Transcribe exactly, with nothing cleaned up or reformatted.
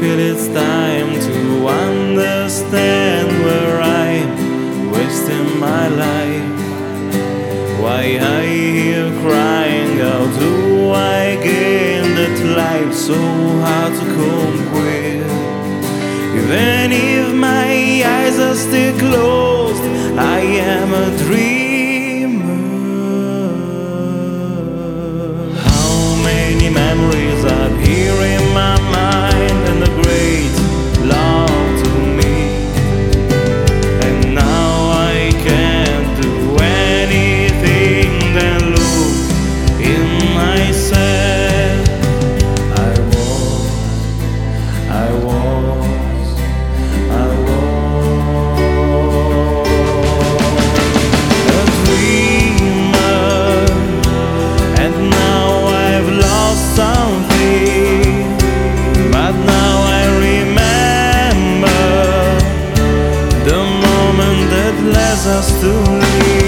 feel it's time to understand where I'm wasting my life. Why I hear crying out, do I gain that life so hard to cope with? Even if my eyes are still closed, I am a dreamer. How many memories are here in my mind, and the great love to me. And now I can't do anything than look in myself. I was, I was, I was a dreamer, and now I've lost something. But now I remember the moment that led us to leave.